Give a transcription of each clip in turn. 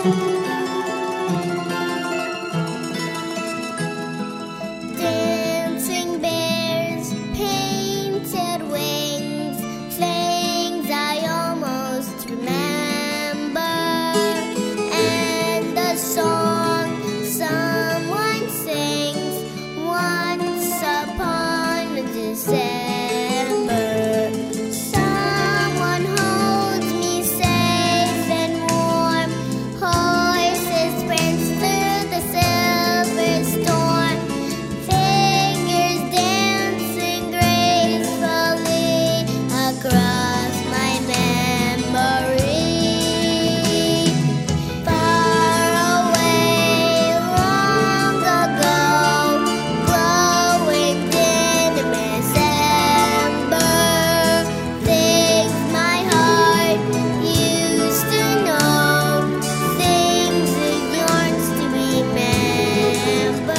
Dancing bears, painted wings, things I almost remember, and the song someone sings once upon a December. Someone holds me safe and warm, horses prance through the silver storm, fingers dancing gracefully across my memory. Far away, long ago, glowing dim in December, things my heart used to know, things it yearns to remember.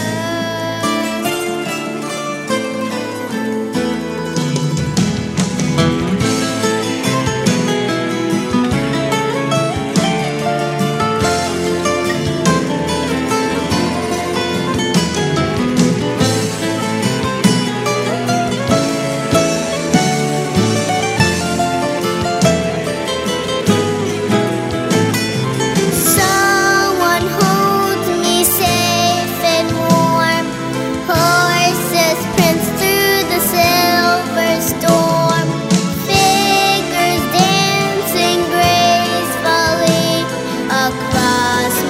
Someone holds me safe and warm, horses prance through the silver storm, fingers dancing gracefully across